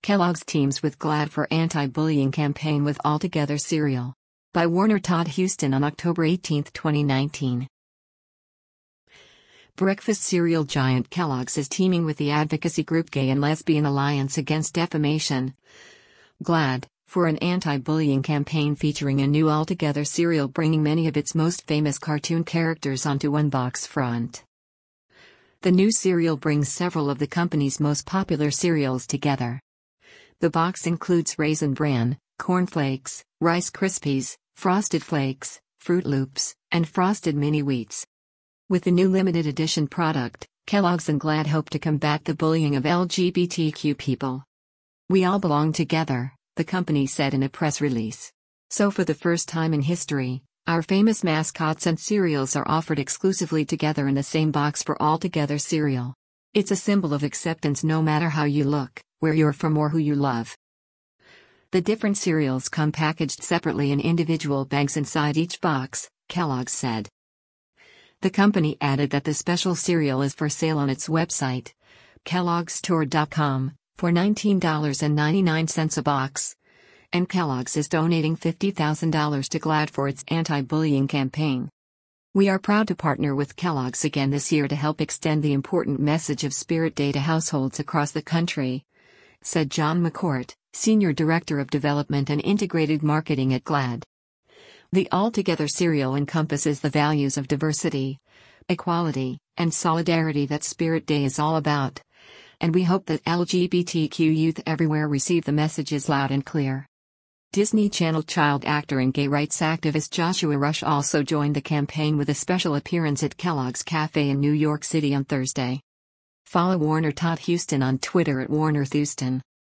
Kellogg's teams with GLAAD for anti-bullying campaign with Altogether cereal. By Warner Todd Huston on October 18, 2019. Breakfast cereal giant Kellogg's is teaming with the advocacy group Gay and Lesbian Alliance Against Defamation, GLAAD, for an anti-bullying campaign featuring a new Altogether cereal bringing many of its most famous cartoon characters onto one box front. The new cereal brings several of the company's most popular cereals together. The box includes Raisin Bran, Corn Flakes, Rice Krispies, Frosted Flakes, Fruit Loops, and Frosted Mini Wheats. With the new limited edition product, Kellogg's and GLAAD hope to combat the bullying of LGBTQ people. "We all belong together," the company said in a press release. "So for the first time in history, our famous mascots and cereals are offered exclusively together in the same box for Altogether cereal. It's a symbol of acceptance no matter how you look, where you're from or who you love." The different cereals come packaged separately in individual bags inside each box, Kellogg's said. The company added that the special cereal is for sale on its website, kelloggstore.com, for $19.99 a box, and Kellogg's is donating $50,000 to GLAAD for its anti-bullying campaign. "We are proud to partner with Kellogg's again this year to help extend the important message of Spirit Day to households across the country," said John McCourt, Senior Director of Development and Integrated Marketing at GLAAD. The Altogether cereal encompasses the values of diversity, equality, and solidarity that Spirit Day is all about, and we hope that LGBTQ youth everywhere receive the messages loud and clear. Disney Channel child actor and gay rights activist Joshua Rush also joined the campaign with a special appearance at Kellogg's Cafe in New York City on Thursday. Follow Warner Todd Huston on Twitter at WarnerThouston.